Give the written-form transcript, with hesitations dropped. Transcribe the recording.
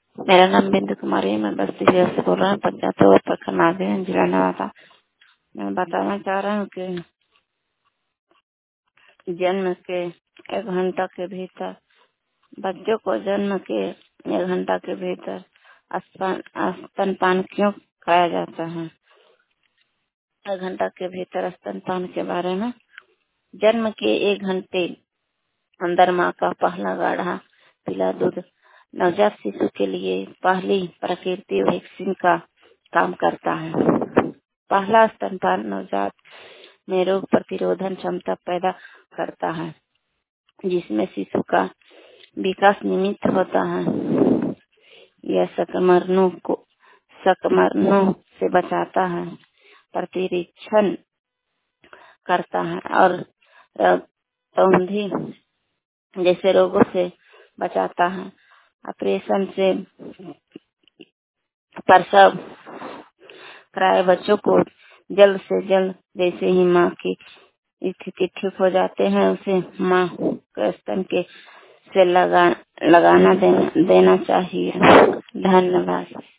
मेरा नाम बिंदु कुमारी है। मैं बस्ती जिला से बोल रहा हूँ। पंचायत प्रखंड नाजिर जिला नवादा। मैं बताना चाह रहा हूँ कि जन्म के 1 घंटा के भीतर बच्चों को जन्म के 1 घंटा के भीतर स्तनपान क्यों कराया जाता है। 1 घंटा के भीतर स्तनपान के बारे में, जन्म के 1 घंटे अंदर माँ का पहला गाढ़ा पीला दूध नवजात शिशु के लिए पहली प्राकृतिक वैक्सीन का काम करता है। पहला स्तनपान नवजात में रोग प्रतिरोधन क्षमता पैदा करता है, जिसमें शिशु का विकास निमित्त होता है। यह संक्रमणों से बचाता है, प्रतिरक्षण करता है और रक्तौंधी जैसे रोगों से बचाता है। ऑपरेशन से प्रसव कराए बच्चों को जल्द से जल्द जैसे ही माँ की स्थिति ठीक हो जाते हैं उसे माँ के स्तन के से लगाना देना चाहिए। धन्यवाद।